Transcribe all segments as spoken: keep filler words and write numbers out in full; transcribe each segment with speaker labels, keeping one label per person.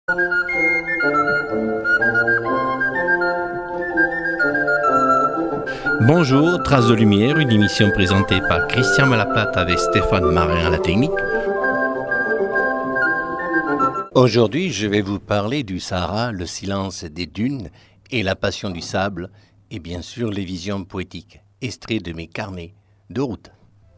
Speaker 1: Bonjour, Traces de Lumière, une émission présentée par Christian Malaplate avec Stéphane Marin à la technique. Aujourd'hui, je vais vous parler du Sahara, le silence des dunes et la passion du sable, et bien sûr les visions poétiques, extraits de mes carnets de route.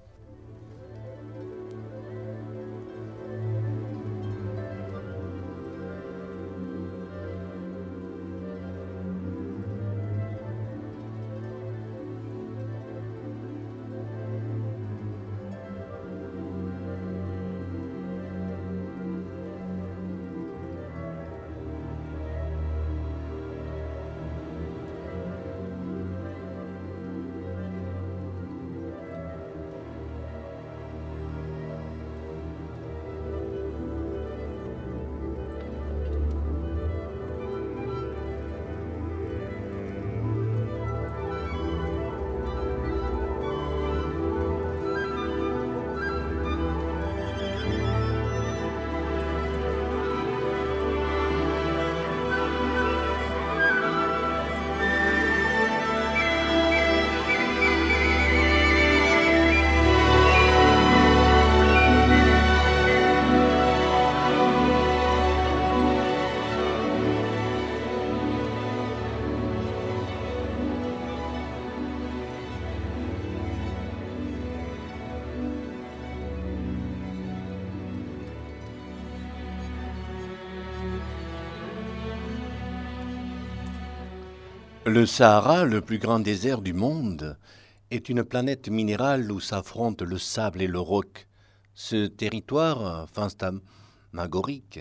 Speaker 1: Le Sahara, le plus grand désert du monde, est une planète minérale où s'affrontent le sable et le roc. Ce territoire fantasmagorique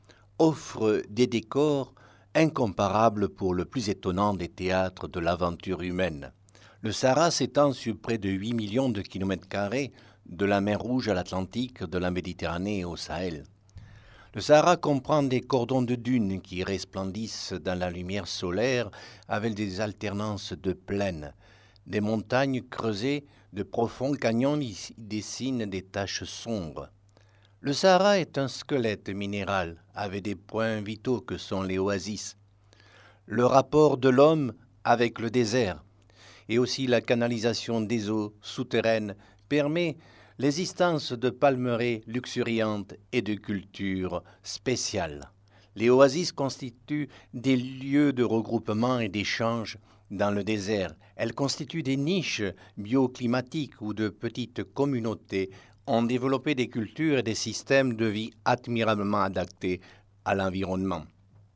Speaker 1: offre des décors incomparables pour le plus étonnant des théâtres de l'aventure humaine. Le Sahara s'étend sur près de huit millions de kilomètres carrés, de la mer Rouge à l'Atlantique, de la Méditerranée au Sahel. Le Sahara comprend des cordons de dunes qui resplendissent dans la lumière solaire avec des alternances de plaines. Des montagnes creusées de profonds canyons y dessinent des taches sombres. Le Sahara est un squelette minéral avec des points vitaux que sont les oasis. Le rapport de l'homme avec le désert et aussi la canalisation des eaux souterraines permet l'existence de palmeraies luxuriantes et de cultures spéciales. Les oasis constituent des lieux de regroupement et d'échange dans le désert. Elles constituent des niches bioclimatiques où de petites communautés ont développé des cultures et des systèmes de vie admirablement adaptés à l'environnement.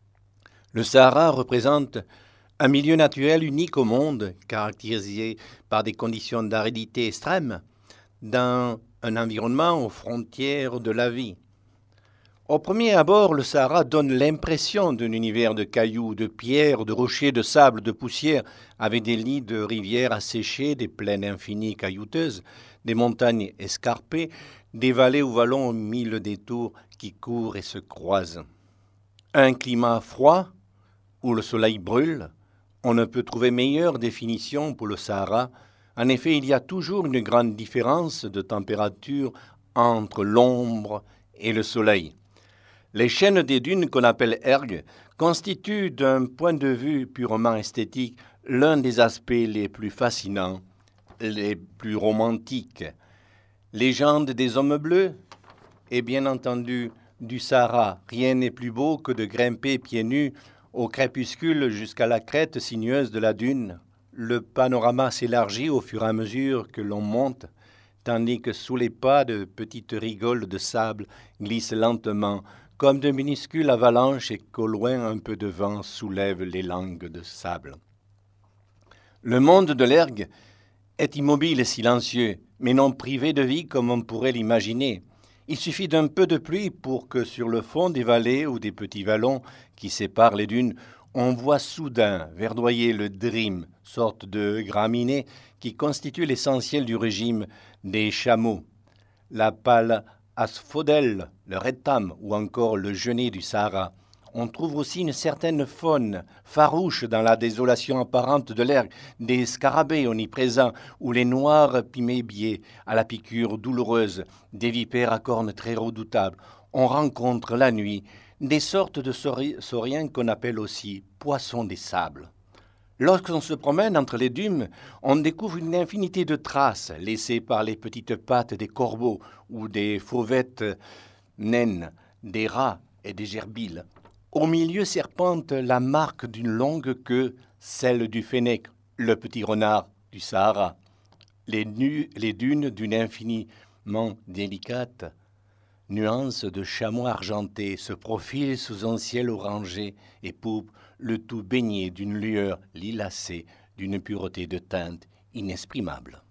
Speaker 1: Le Sahara représente un milieu naturel unique au monde, caractérisé par des conditions d'aridité extrême, dans un environnement aux frontières de la vie. Au premier abord, le Sahara donne l'impression d'un univers de cailloux, de pierres, de rochers, de sable, de poussière, avec des lits de rivières asséchées, des plaines infinies caillouteuses, des montagnes escarpées, des vallées ou vallons aux mille détours qui courent et se croisent. Un climat froid, où le soleil brûle, on ne peut trouver meilleure définition pour le Sahara. En effet, il y a toujours une grande différence de température entre l'ombre et le soleil. Les chaînes des dunes qu'on appelle ergs constituent d'un point de vue purement esthétique l'un des aspects les plus fascinants, les plus romantiques. Légende des hommes bleus et bien entendu du Sahara. Rien n'est plus beau que de grimper pieds nus au crépuscule jusqu'à la crête sinueuse de la dune. Le panorama s'élargit au fur et à mesure que l'on monte, tandis que sous les pas de petites rigoles de sable glissent lentement, comme de minuscules avalanches et qu'au loin un peu de vent soulève les langues de sable. Le monde de l'ergue est immobile et silencieux, mais non privé de vie comme on pourrait l'imaginer. Il suffit d'un peu de pluie pour que sur le fond des vallées ou des petits vallons qui séparent les dunes, on voit soudain verdoyer le drim, sorte de graminée qui constitue l'essentiel du régime des chameaux. La pâle asphodèle, le rétham ou encore le genêt du Sahara. On trouve aussi une certaine faune farouche dans la désolation apparente de l'herbe, des scarabées omniprésents ou les noirs pimébiers à la piqûre douloureuse, des vipères à cornes très redoutables. On rencontre la nuit des sortes de sauri- sauriens qu'on appelle aussi poissons des sables. Lorsqu'on se promène entre les dunes, on découvre une infinité de traces laissées par les petites pattes des corbeaux ou des fauvettes naines, des rats et des gerbilles. Au milieu serpente la marque d'une longue queue, celle du fennec, le petit renard du Sahara. Les, nu- les dunes d'une infiniment délicate nuance de chamois argenté se profilent sous un ciel orangé et pourpre, le tout baigné d'une lueur lilacée, d'une pureté de teinte inexprimable.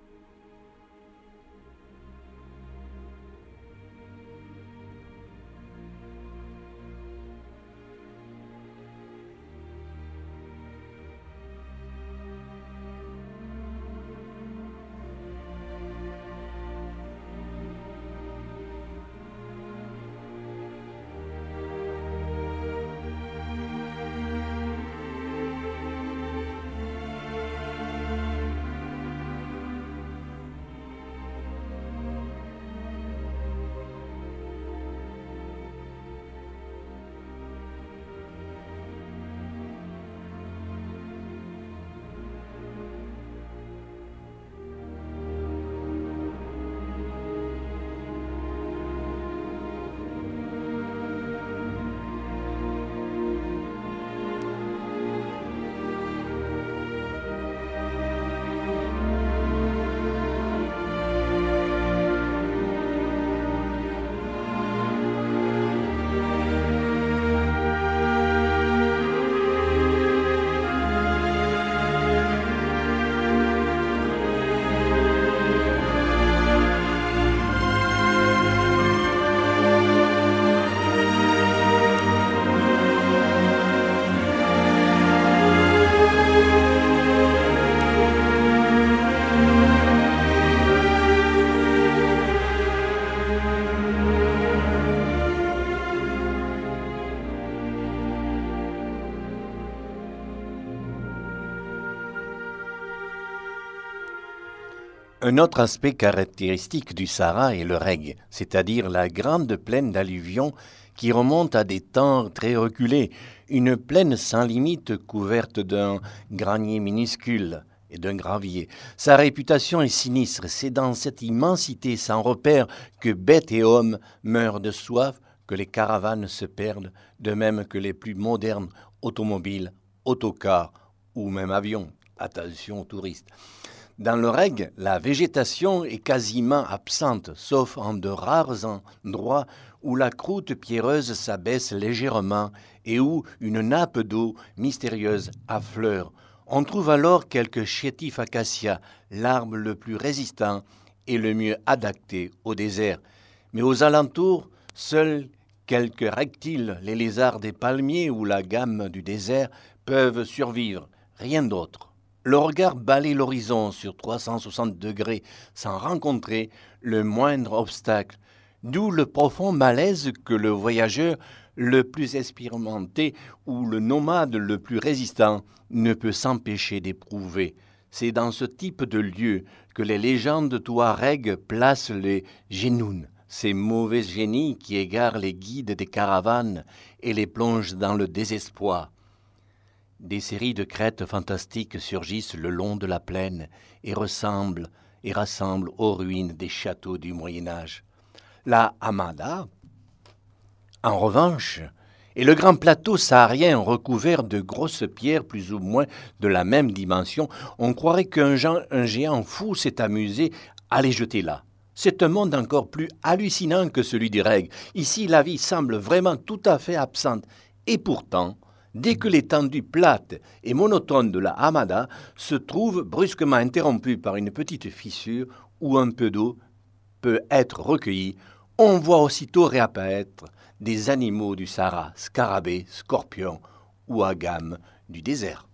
Speaker 1: Un autre aspect caractéristique du Sahara est le reg, c'est-à-dire la grande plaine d'alluvions qui remonte à des temps très reculés, une plaine sans limite couverte d'un granier minuscule et d'un gravier. Sa réputation est sinistre, c'est dans cette immensité sans repère que bêtes et hommes meurent de soif, que les caravanes se perdent, de même que les plus modernes automobiles, autocars ou même avions. Attention aux touristes. Dans le reg, la végétation est quasiment absente, sauf en de rares endroits où la croûte pierreuse s'abaisse légèrement et où une nappe d'eau mystérieuse affleure. On trouve alors quelques chétifs acacias, l'arbre le plus résistant et le mieux adapté au désert. Mais aux alentours, seuls quelques reptiles, les lézards des palmiers ou la gamme du désert peuvent survivre, rien d'autre. Le regard balaye l'horizon sur trois cent soixante degrés sans rencontrer le moindre obstacle, d'où le profond malaise que le voyageur le plus expérimenté ou le nomade le plus résistant ne peut s'empêcher d'éprouver. C'est dans ce type de lieu que les légendes touaregs placent les génouns, ces mauvais génies qui égarent les guides des caravanes et les plongent dans le désespoir. Des séries de crêtes fantastiques surgissent le long de la plaine et ressemblent et rassemblent aux ruines des châteaux du Moyen-Âge. La Hamada, en revanche, est le grand plateau saharien recouvert de grosses pierres plus ou moins de la même dimension. On croirait qu'un un géant fou s'est amusé à les jeter là. C'est un monde encore plus hallucinant que celui du reg. Ici, la vie semble vraiment tout à fait absente. Et pourtant, dès que l'étendue plate et monotone de la Hamada se trouve brusquement interrompue par une petite fissure où un peu d'eau peut être recueillie, on voit aussitôt réapparaître des animaux du Sahara, scarabées, scorpions ou agames du désert.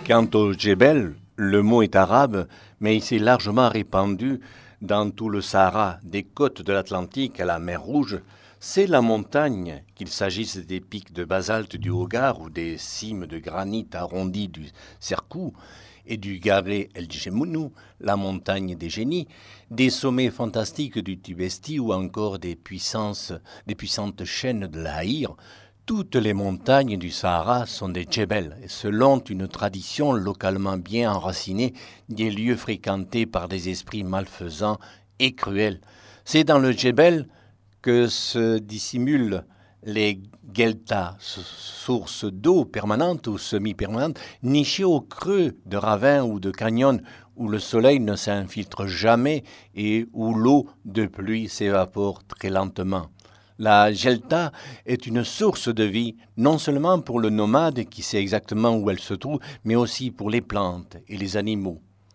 Speaker 1: Quant au Djebel, le mot est arabe, mais il s'est largement répandu dans tout le Sahara, des côtes de l'Atlantique à la mer Rouge. C'est la montagne, qu'il s'agisse des pics de basalte du Hogar ou des cimes de granit arrondis du Sercou et du Garé El Djemounou, la montagne des génies, des sommets fantastiques du Tibesti ou encore des, puissances, des puissantes chaînes de l'Aïr. Toutes les montagnes du Sahara sont des djebels, selon une tradition localement bien enracinée, des lieux fréquentés par des esprits malfaisants et cruels. C'est dans le djebel que se dissimulent les gueltas, sources d'eau permanentes ou semi-permanentes, nichées au creux de ravins ou de canyons où le soleil ne s'infiltre jamais et où l'eau de pluie s'évapore très lentement. La gelta est une source de vie, non seulement pour le nomade qui sait exactement où elle se trouve, mais aussi pour les plantes et les animaux.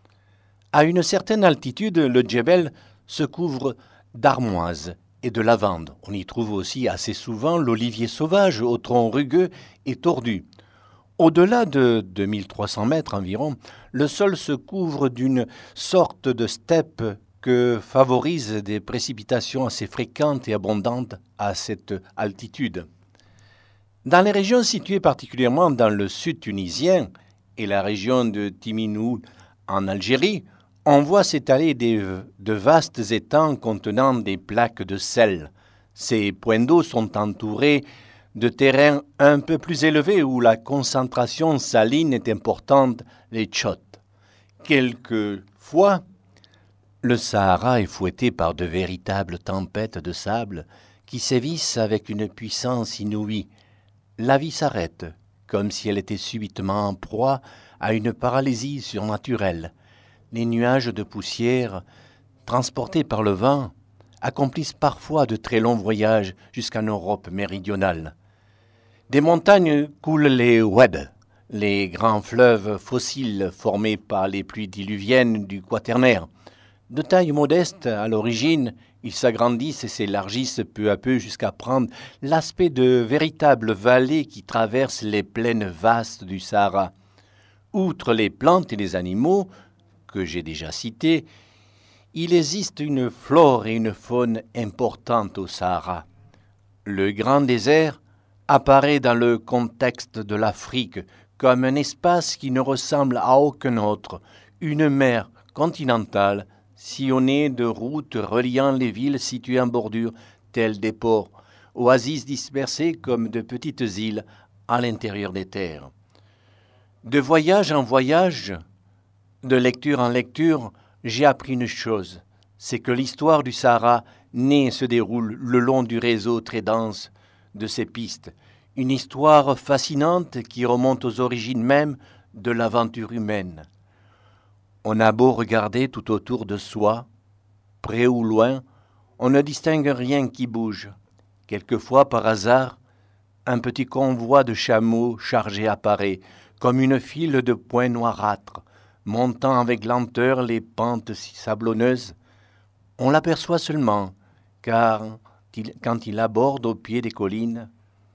Speaker 1: À une certaine altitude, le djebel se couvre d'armoises et de lavandes. On y trouve aussi assez souvent l'olivier sauvage au tronc rugueux et tordu. Au-delà de deux mille trois cents mètres environ, le sol se couvre d'une sorte de steppe que favorisent des précipitations assez fréquentes et abondantes à cette altitude. Dans les régions situées particulièrement dans le sud tunisien et la région de Timinou en Algérie, on voit s'étaler des, de vastes étangs contenant des plaques de sel. Ces points d'eau sont entourés de terrains un peu plus élevés où la concentration saline est importante, les tchots. Quelquefois, le Sahara est fouetté par de véritables tempêtes de sable qui sévissent avec une puissance inouïe. La vie s'arrête, comme si elle était subitement en proie à une paralysie surnaturelle. Les nuages de poussière, transportés par le vent, accomplissent parfois de très longs voyages jusqu'en Europe méridionale. Des montagnes coulent les Oued, les grands fleuves fossiles formés par les pluies diluviennes du Quaternaire. De taille modeste à l'origine, ils s'agrandissent et s'élargissent peu à peu jusqu'à prendre l'aspect de véritables vallées qui traversent les plaines vastes du Sahara. Outre les plantes et les animaux, que j'ai déjà cités, il existe une flore et une faune importantes au Sahara. Le grand désert apparaît dans le contexte de l'Afrique comme un espace qui ne ressemble à aucun autre, une mer continentale sillonnée de routes reliant les villes situées en bordure, telles des ports, oasis dispersées comme de petites îles à l'intérieur des terres. De voyage en voyage, de lecture en lecture, j'ai appris une chose, c'est que l'histoire du Sahara naît et se déroule le long du réseau très dense de ces pistes, une histoire fascinante qui remonte aux origines mêmes de l'aventure humaine. On a beau regarder tout autour de soi, près ou loin, on ne distingue rien qui bouge. Quelquefois, par hasard, un petit convoi de chameaux chargés apparaît, comme une file de points noirâtres, montant avec lenteur les pentes si sablonneuses. On l'aperçoit seulement, car quand il aborde au pied des collines,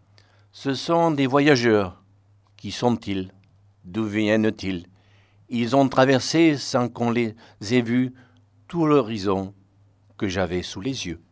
Speaker 1: ce sont des voyageurs. Qui sont-ils? D'où viennent-ils? Ils ont traversé, sans qu'on les ait vus, tout l'horizon que j'avais sous les yeux.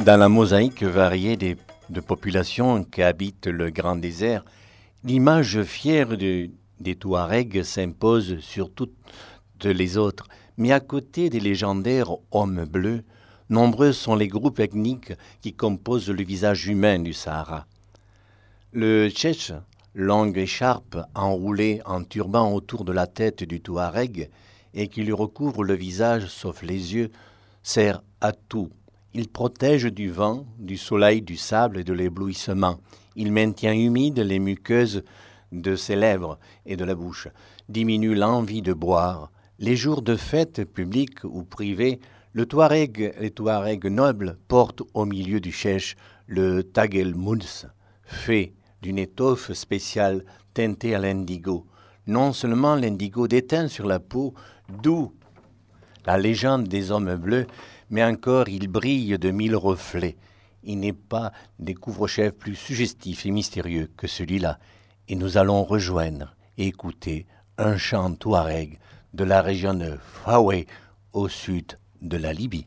Speaker 1: Dans la mosaïque variée des, de populations qui habitent le grand désert, l'image fière de, des Touaregs s'impose sur toutes les autres. Mais à côté des légendaires hommes bleus, nombreux sont les groupes ethniques qui composent le visage humain du Sahara. Le tchétch, longue écharpe enroulée en turban autour de la tête du Touareg et qui lui recouvre le visage sauf les yeux, sert à tout. Il protège du vent, du soleil, du sable et de l'éblouissement. Il maintient humides les muqueuses de ses lèvres et de la bouche, diminue l'envie de boire. Les jours de fête publiques ou privées, le Touareg, les Touaregs nobles portent au milieu du chèche le tagel mouns, fait d'une étoffe spéciale teintée à l'indigo. Non seulement l'indigo déteint sur la peau, d'où la légende des hommes bleus, mais encore il brille de mille reflets. Il n'est pas des couvre-chefs plus suggestifs et mystérieux que celui-là. Et nous allons rejoindre et écouter un chant touareg de la région de Faoué, au sud de la Libye.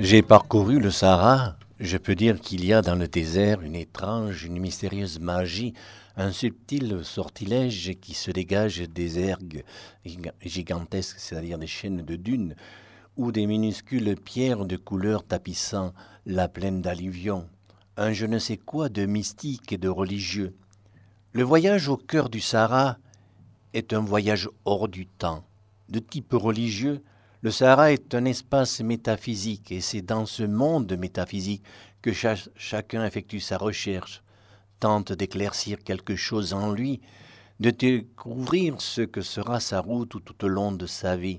Speaker 1: J'ai parcouru le Sahara. Je peux dire qu'il y a dans le désert une étrange, une mystérieuse magie, un subtil sortilège qui se dégage des ergues gigantesques, c'est-à-dire des chaînes de dunes, ou des minuscules pierres de couleur tapissant la plaine d'alluvion. Un je ne sais quoi de mystique et de religieux. Le voyage au cœur du Sahara est un voyage hors du temps. De type religieux, le Sahara est un espace métaphysique et c'est dans ce monde métaphysique que cha- chacun effectue sa recherche, tente d'éclaircir quelque chose en lui, de découvrir ce que sera sa route tout au long de sa vie.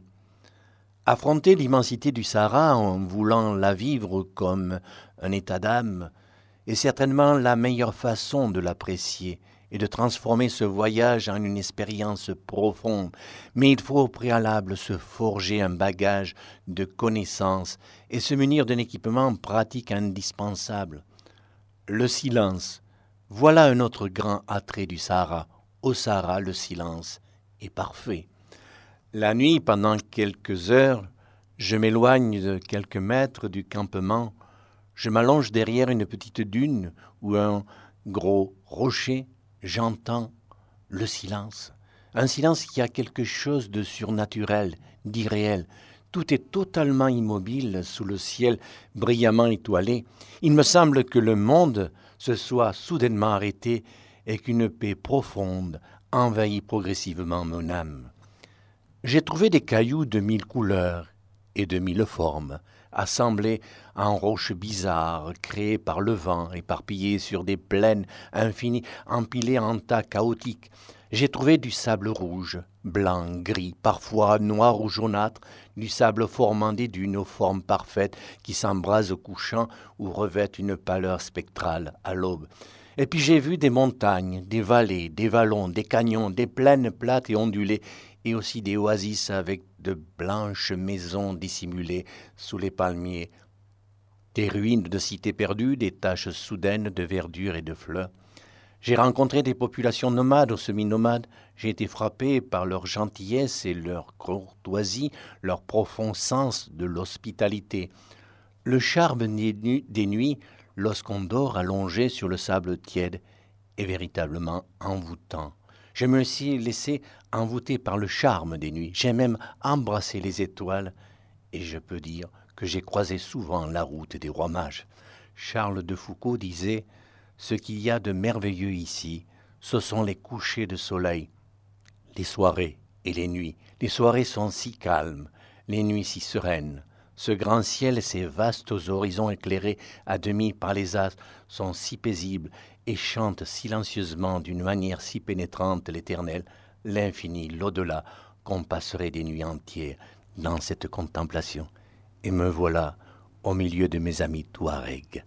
Speaker 1: Affronter l'immensité du Sahara en voulant la vivre comme un état d'âme est certainement la meilleure façon de l'apprécier et de transformer ce voyage en une expérience profonde. Mais il faut au préalable se forger un bagage de connaissances et se munir d'un équipement pratique indispensable. Le silence. Voilà un autre grand attrait du Sahara. Au Sahara, le silence est parfait. La nuit, pendant quelques heures, je m'éloigne de quelques mètres du campement. Je m'allonge derrière une petite dune ou un gros rocher. J'entends le silence, un silence qui a quelque chose de surnaturel, d'irréel. Tout est totalement immobile sous le ciel brillamment étoilé. Il me semble que le monde se soit soudainement arrêté et qu'une paix profonde envahit progressivement mon âme. J'ai trouvé des cailloux de mille couleurs et de mille formes, assemblés en roches bizarres, créées par le vent, éparpillées sur des plaines infinies, empilées en tas chaotiques. J'ai trouvé du sable rouge, blanc, gris, parfois noir ou jaunâtre, du sable formant des dunes aux formes parfaites qui s'embrasent au couchant ou revêtent une pâleur spectrale à l'aube. Et puis j'ai vu des montagnes, des vallées, des vallons, des canyons, des plaines plates et ondulées, et aussi des oasis avec de blanches maisons dissimulées sous les palmiers, des ruines de cités perdues, des taches soudaines de verdure et de fleurs. J'ai rencontré des populations nomades ou semi-nomades. J'ai été frappé par leur gentillesse et leur courtoisie, leur profond sens de l'hospitalité. Le charme des, nu- des nuits, lorsqu'on dort allongé sur le sable tiède, est véritablement envoûtant. Je me suis laissé envoûter par le charme des nuits. J'ai même embrassé les étoiles et je peux dire que j'ai croisé souvent la route des rois mages. Charles de Foucault disait « Ce qu'il y a de merveilleux ici, ce sont les couchers de soleil, les soirées et les nuits. Les soirées sont si calmes, les nuits si sereines. Ce grand ciel et ces vastes horizons éclairés à demi par les astres sont si paisibles et chantent silencieusement d'une manière si pénétrante l'éternel, l'infini, l'au-delà, qu'on passerait des nuits entières dans cette contemplation. Et me voilà au milieu de mes amis Touaregs.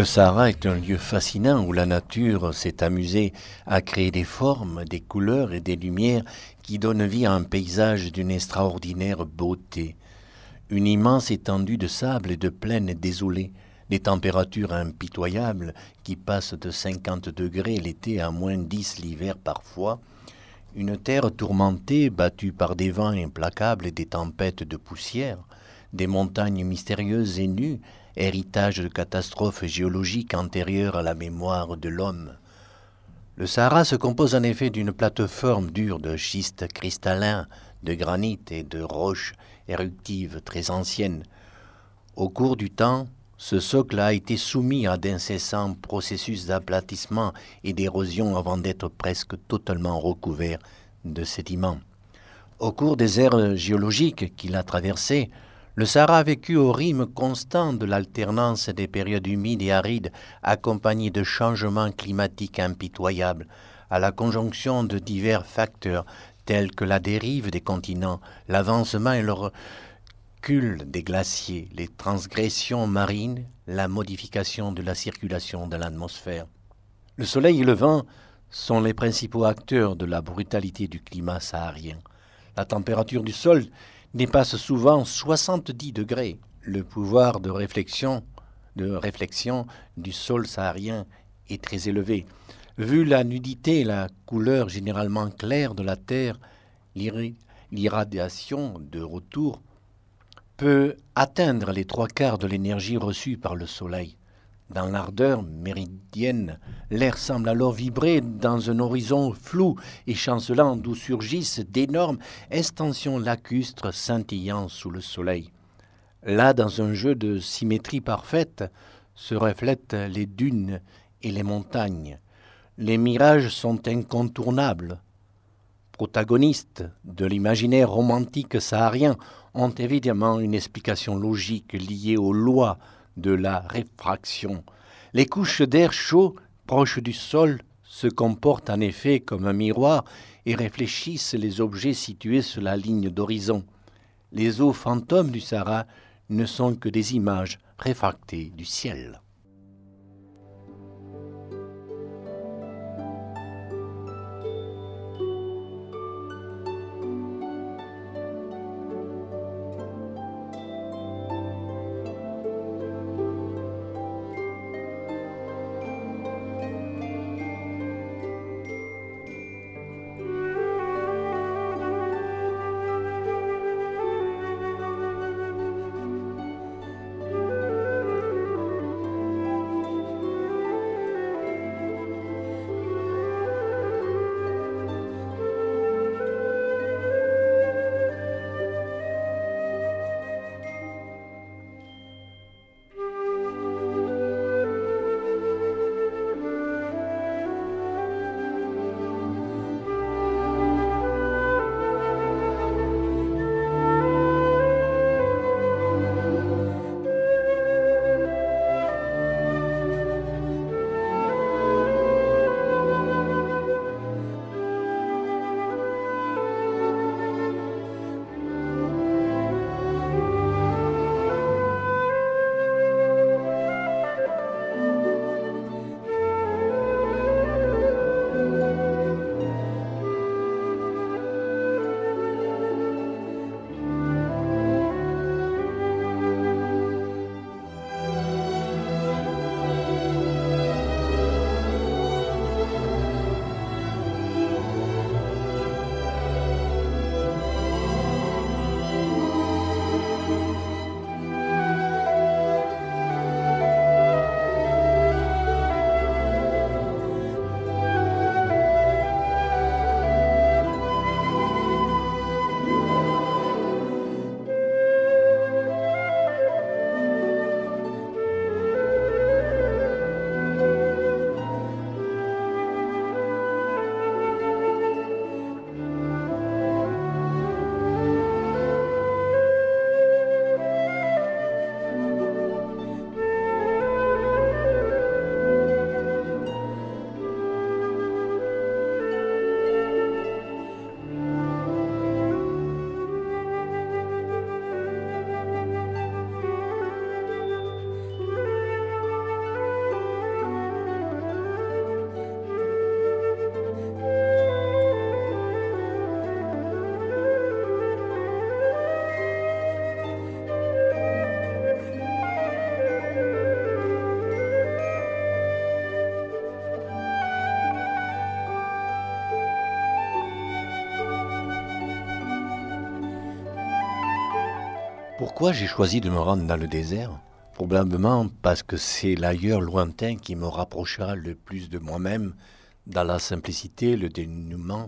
Speaker 1: Le Sahara est un lieu fascinant où la nature s'est amusée à créer des formes, des couleurs et des lumières qui donnent vie à un paysage d'une extraordinaire beauté. Une immense étendue de sable et de plaines désolées, des températures impitoyables qui passent de cinquante degrés l'été à moins dix l'hiver parfois, une terre tourmentée battue par des vents implacables et des tempêtes de poussière, des montagnes mystérieuses et nues, héritage de catastrophes géologiques antérieures à la mémoire de l'homme. Le Sahara se compose en effet d'une plateforme dure de schiste cristallin, de granit et de roches éruptives très anciennes. Au cours du temps, ce socle a été soumis à d'incessants processus d'aplatissement et d'érosion avant d'être presque totalement recouvert de sédiments. Au cours des ères géologiques qu'il a traversées, le Sahara a vécu au rythme constant de l'alternance des périodes humides et arides accompagnées de changements climatiques impitoyables, à la conjonction de divers facteurs tels que la dérive des continents, l'avancement et le recul des glaciers, les transgressions marines, la modification de la circulation de l'atmosphère. Le soleil et le vent sont les principaux acteurs de la brutalité du climat saharien. La température du sol dépasse souvent soixante-dix degrés. Le pouvoir de réflexion, de réflexion du sol saharien est très élevé. Vu la nudité et la couleur généralement claire de la terre, l'irradiation de retour peut atteindre les trois quarts de l'énergie reçue par le soleil. Dans l'ardeur méridienne, l'air semble alors vibrer dans un horizon flou et chancelant d'où surgissent d'énormes extensions lacustres scintillant sous le soleil. Là, dans un jeu de symétrie parfaite, se reflètent les dunes et les montagnes. Les mirages sont incontournables. Protagonistes de l'imaginaire romantique saharien ont évidemment une explication logique liée aux lois de la réfraction. Les couches d'air chaud proches du sol se comportent en effet comme un miroir et réfléchissent les objets situés sur la ligne d'horizon. Les eaux fantômes du Sahara ne sont que des images réfractées du ciel. Pourquoi j'ai choisi de me rendre dans le désert? Probablement parce que c'est l'ailleurs lointain qui me rapprochera le plus de moi-même, dans la simplicité, le dénouement,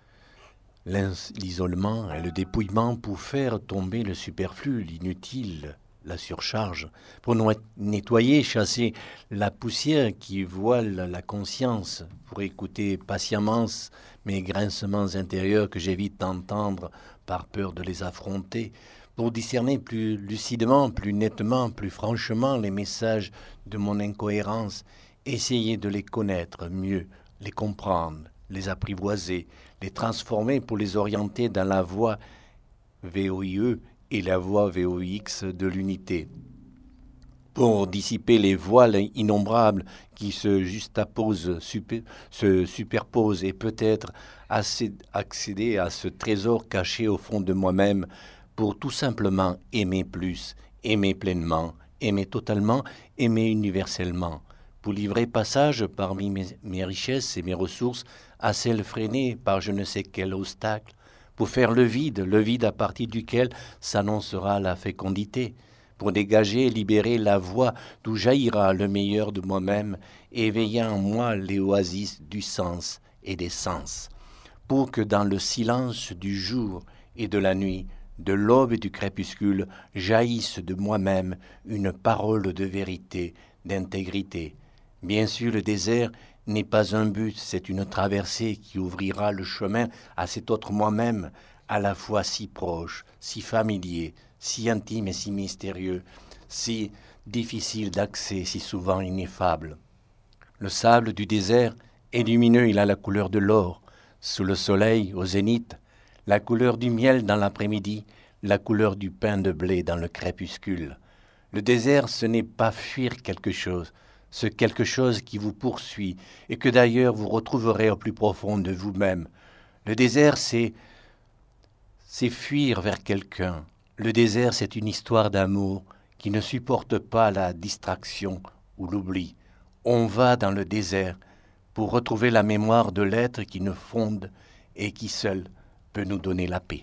Speaker 1: l'isolement et le dépouillement pour faire tomber le superflu, l'inutile, la surcharge, pour nettoyer, chasser la poussière qui voile la conscience, pour écouter patiemment mes grincements intérieurs que j'évite d'entendre par peur de les affronter, pour discerner plus lucidement, plus nettement, plus franchement les messages de mon incohérence, essayer de les connaître mieux, les comprendre, les apprivoiser, les transformer pour les orienter dans la voie V O I E et la voie V O I X de l'unité, pour dissiper les voiles innombrables qui se juxtaposent, super, se superposent et peut-être accéder à ce trésor caché au fond de moi-même, pour tout simplement aimer plus, aimer pleinement, aimer totalement, aimer universellement, pour livrer passage parmi mes, mes richesses et mes ressources à celles freinées par je ne sais quel obstacle, pour faire le vide, le vide à partir duquel s'annoncera la fécondité, pour dégager et libérer la voie d'où jaillira le meilleur de moi-même, éveiller en moi les oasis du sens et des sens, pour que dans le silence du jour et de la nuit, de l'aube et du crépuscule, jaillisse de moi-même une parole de vérité, d'intégrité. Bien sûr, le désert n'est pas un but, c'est une traversée qui ouvrira le chemin à cet autre moi-même, à la fois si proche, si familier, si intime et si mystérieux, si difficile d'accès, si souvent ineffable. Le sable du désert est lumineux, il a la couleur de l'or, sous le soleil, au zénith, la couleur du miel dans l'après-midi, la couleur du pain de blé dans le crépuscule. Le désert, ce n'est pas fuir quelque chose, ce quelque chose qui vous poursuit et que d'ailleurs vous retrouverez au plus profond de vous-même. Le désert, c'est, c'est fuir vers quelqu'un. Le désert, c'est une histoire d'amour qui ne supporte pas la distraction ou l'oubli. On va dans le désert pour retrouver la mémoire de l'être qui nous fonde et qui seul peut nous donner la paix.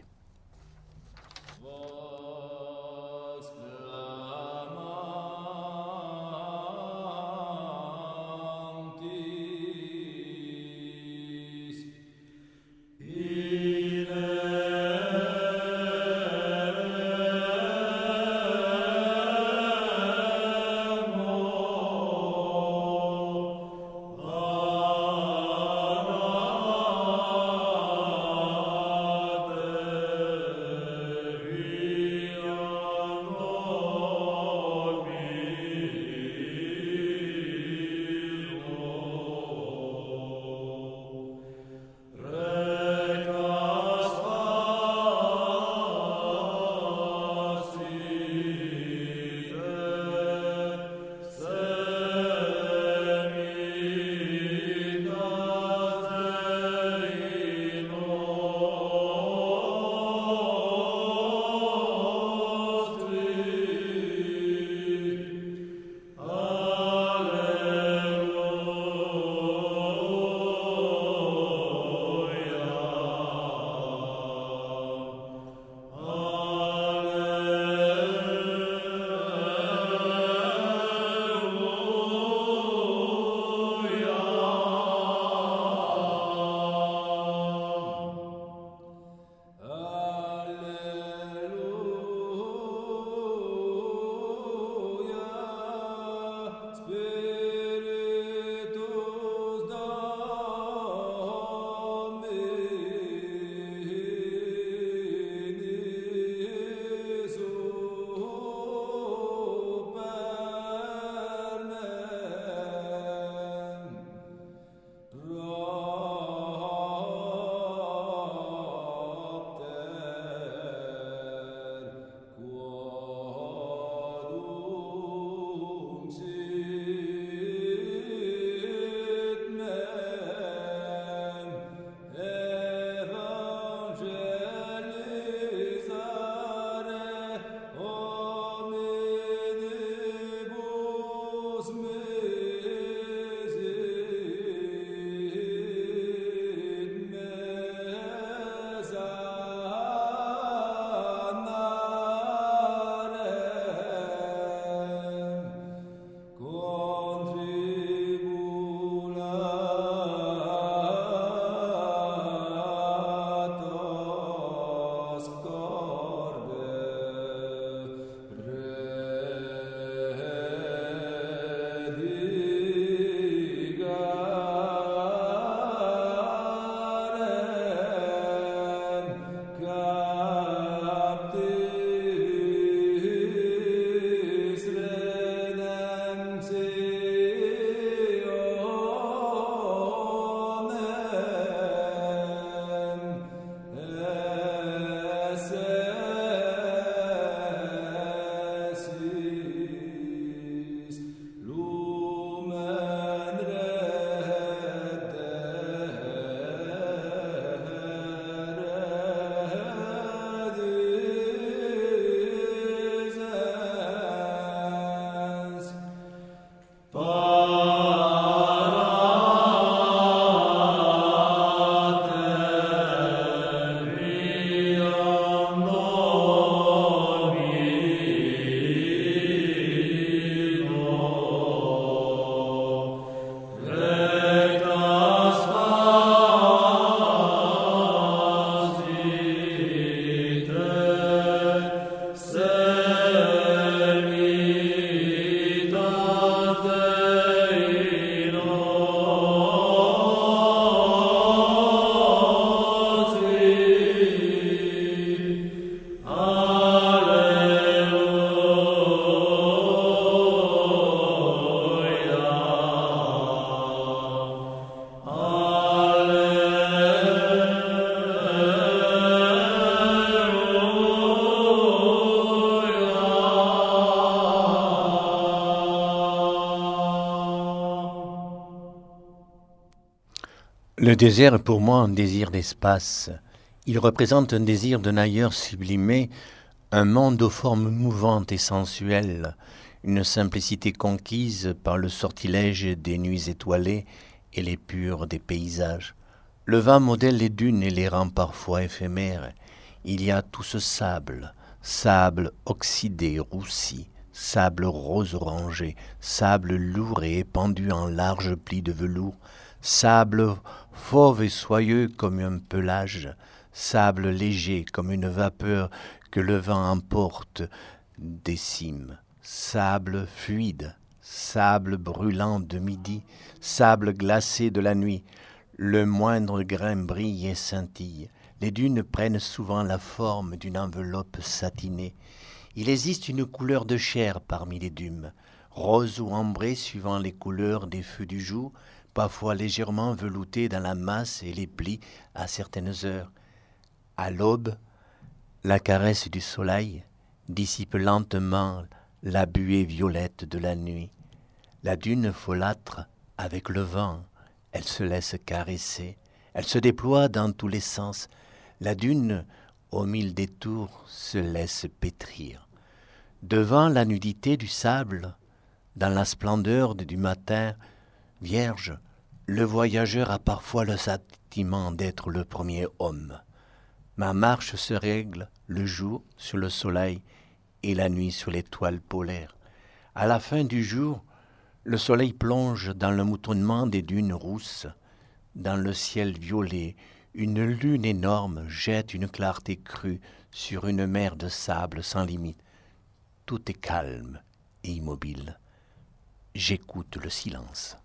Speaker 1: Le désert est pour moi un désir d'espace. Il représente un désir d'un ailleurs sublimé, un monde aux formes mouvantes et sensuelles, une simplicité conquise par le sortilège des nuits étoilées et les purs des paysages. Le vent modèle les dunes et les rend parfois éphémères. Il y a tout ce sable, sable oxydé, roussi, sable rose orangé, sable lourd et épandu en larges plis de velours, sable fauve et soyeux comme un pelage, sable léger comme une vapeur que le vent emporte des cimes, sable fluide, sable brûlant de midi, sable glacé de la nuit, le moindre grain brille et scintille. Les dunes prennent souvent la forme d'une enveloppe satinée. Il existe une couleur de chair parmi les dunes, rose ou ambrée suivant les couleurs des feux du jour, parfois légèrement veloutée dans la masse et les plis à certaines heures. À l'aube, la caresse du soleil dissipe lentement la buée violette de la nuit. La dune folâtre avec le vent, elle se laisse caresser, elle se déploie dans tous les sens. La dune, aux mille détours, se laisse pétrir. Devant la nudité du sable, dans la splendeur du matin, vierge, le voyageur a parfois le sentiment d'être le premier homme. Ma marche se règle le jour sur le soleil et la nuit sur l'étoile polaire. À la fin du jour, le soleil plonge dans le moutonnement des dunes rousses. Dans le ciel violet, une lune énorme jette une clarté crue sur une mer de sable sans limite. Tout est calme et immobile. J'écoute le silence.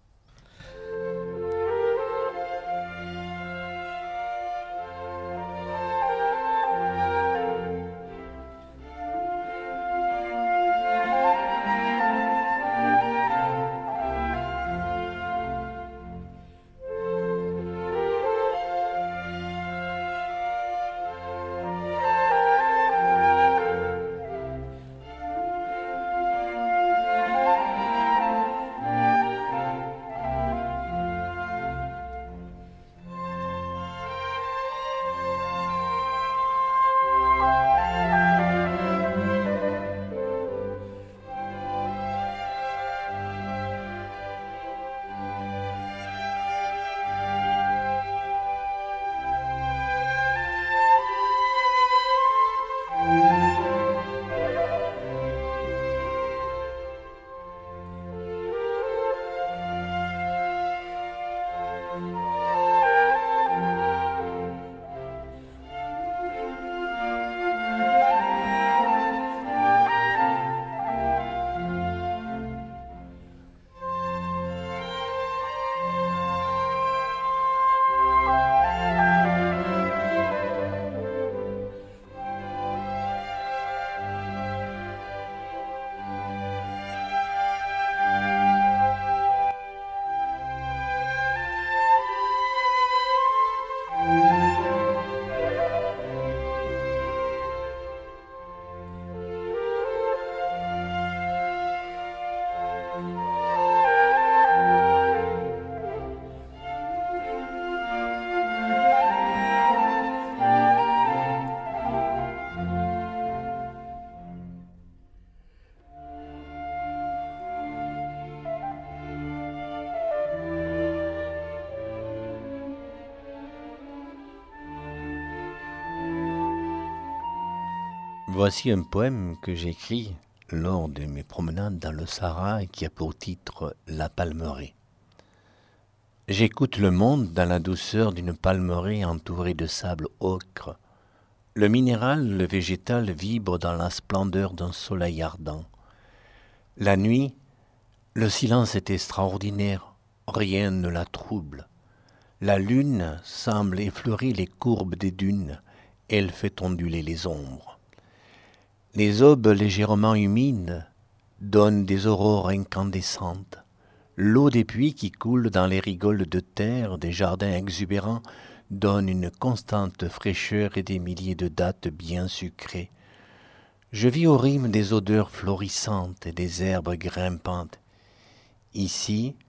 Speaker 1: Voici un poème que j'écris lors de mes promenades dans le Sahara et qui a pour titre « La palmeraie ». J'écoute le monde dans la douceur d'une palmeraie entourée de sable ocre. Le minéral, le végétal vibre dans la splendeur d'un soleil ardent. La nuit, le silence est extraordinaire, rien ne la trouble. La lune semble effleurer les courbes des dunes, elle fait onduler les ombres. Les aubes légèrement humides donnent des aurores incandescentes. L'eau des puits qui coule dans les rigoles de terre des jardins exubérants donne une constante fraîcheur et des milliers de dattes bien sucrées. Je vis au rythme des odeurs florissantes et des herbes grimpantes. Ici,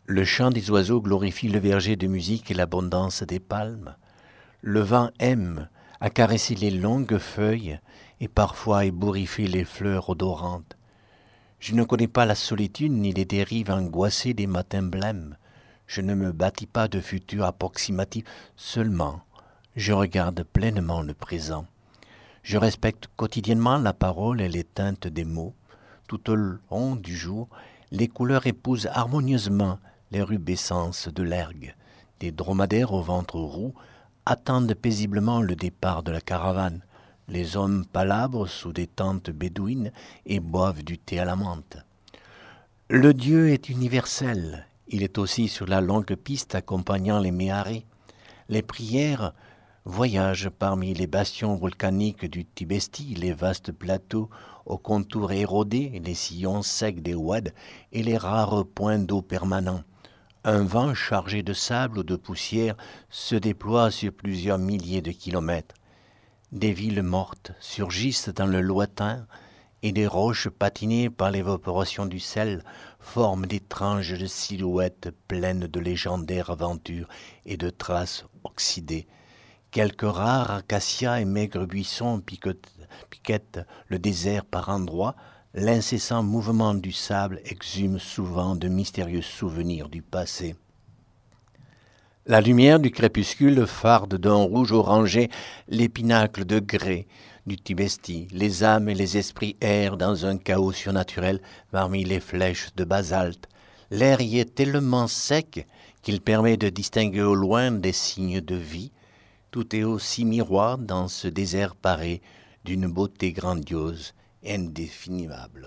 Speaker 1: Le chant des oiseaux glorifie le verger de musique et l'abondance des palmes. Le vent aime à caresser les longues feuilles et parfois ébouriffer les fleurs odorantes. Je ne connais pas la solitude ni les dérives angoissées des matins blêmes. Je ne me bâtis pas de futur approximatif, seulement je regarde pleinement le présent. Je respecte quotidiennement la parole et les teintes des mots. Tout au long du jour, les couleurs épousent harmonieusement les rubescences de l'ergue. Des dromadaires au ventre roux attendent paisiblement le départ de la caravane. Les hommes palabrent sous des tentes bédouines et boivent du thé à la menthe. Le Dieu est universel. Il est aussi sur la longue piste accompagnant les méharées. Les prières voyagent parmi les bastions volcaniques du Tibesti, les vastes plateaux aux contours érodés, les sillons secs des ouads et les rares points d'eau permanents. Un vent chargé de sable ou de poussière se déploie sur plusieurs milliers de kilomètres. Des villes mortes surgissent dans le lointain et des roches patinées par l'évaporation du sel forment d'étranges silhouettes pleines de légendaires aventures et de traces oxydées. Quelques rares acacias et maigres buissons piquettent le désert par endroits. L'incessant mouvement du sable exhume souvent de mystérieux souvenirs du passé. La lumière du crépuscule farde d'un rouge orangé les pinacles de grès du Tibesti. Les âmes et les esprits errent dans un chaos surnaturel parmi les flèches de basalte. L'air y est tellement sec qu'il permet de distinguer au loin des signes de vie. Tout est aussi miroir dans ce désert paré d'une beauté grandiose, indéfinissable.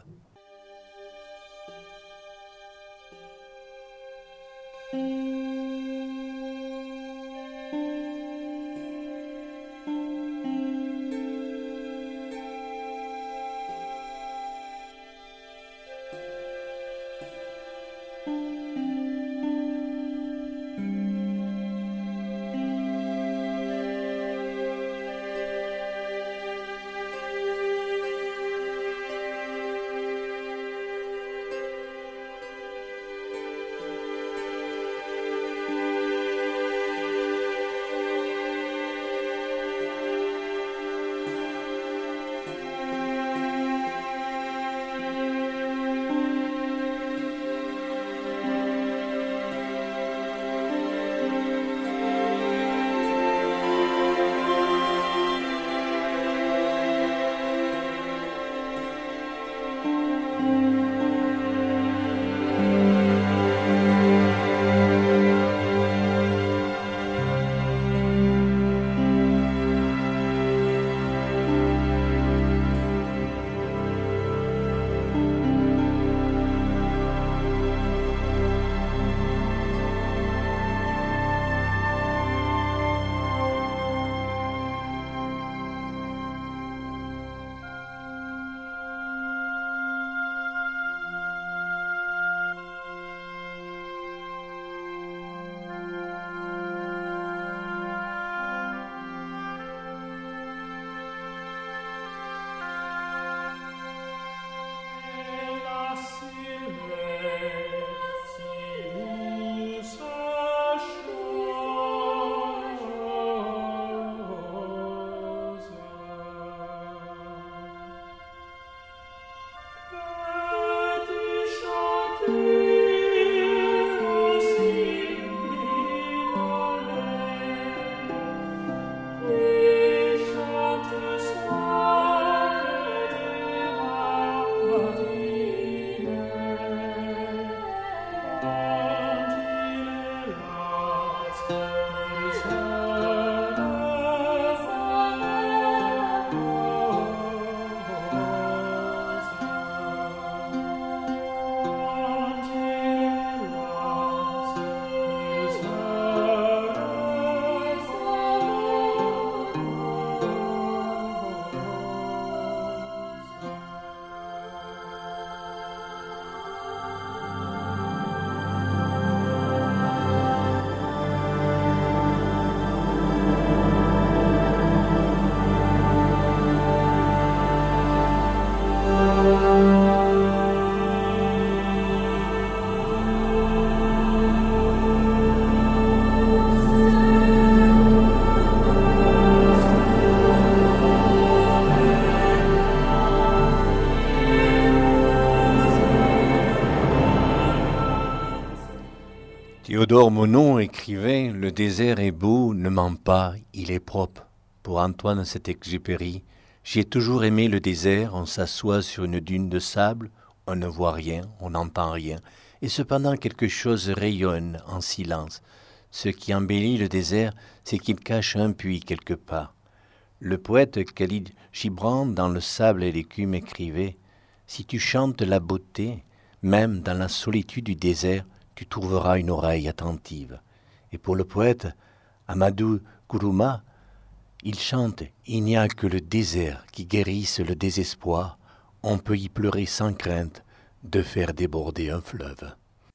Speaker 1: Théodore Monod écrivait « Le désert est beau, ne ment pas, il est propre ». Pour Antoine Saint-Exupéry, j'ai toujours aimé le désert, on s'assoit sur une dune de sable, on ne voit rien, on n'entend rien, et cependant quelque chose rayonne en silence. Ce qui embellit le désert, c'est qu'il cache un puits quelque part. Le poète Khalil Gibran, dans Le sable et l'écume, écrivait « Si tu chantes la beauté, même dans la solitude du désert, tu trouveras une oreille attentive. » Et pour le poète Amadou Kourouma, il chante « Il n'y a que le désert qui guérisse le désespoir, on peut y pleurer sans crainte de faire déborder un fleuve. »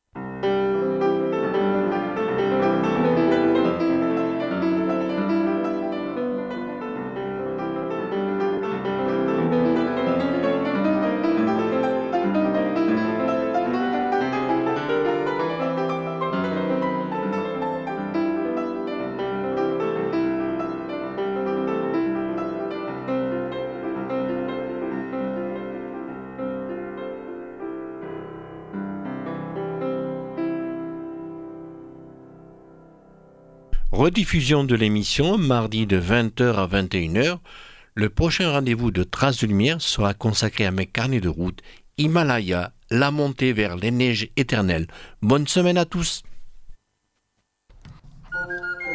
Speaker 2: Rediffusion de l'émission mardi de vingt heures à vingt et une heures. Le prochain rendez-vous de Traces de Lumière sera consacré à mes carnets de route, Himalaya, la montée vers les neiges éternelles. Bonne semaine à tous.